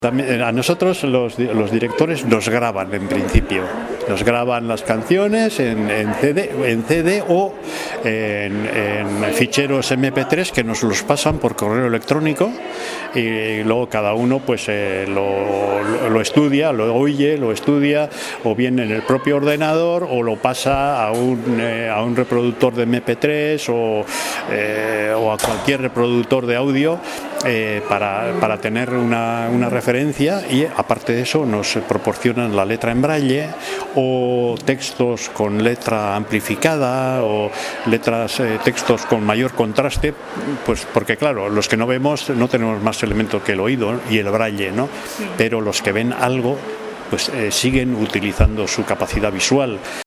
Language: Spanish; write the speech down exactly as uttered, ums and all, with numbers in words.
También a nosotros los, los directores nos graban en principio, nos graban las canciones en, en, C D, en C D o en, en ficheros eme pe tres que nos los pasan por correo electrónico y luego cada uno pues eh, lo, lo, lo estudia, lo oye, lo estudia o bien en el propio ordenador o lo pasa a un, eh, a un reproductor de eme pe tres o, eh, o a cualquier reproductor de audio eh, para, para tener una, una referencia. Y aparte de eso nos proporcionan la letra en braille o textos con letra amplificada o letras, eh, textos con mayor contraste, pues porque claro, los que no vemos no tenemos más elemento que el oído y el braille, ¿no? Pero los que ven algo pues eh, siguen utilizando su capacidad visual.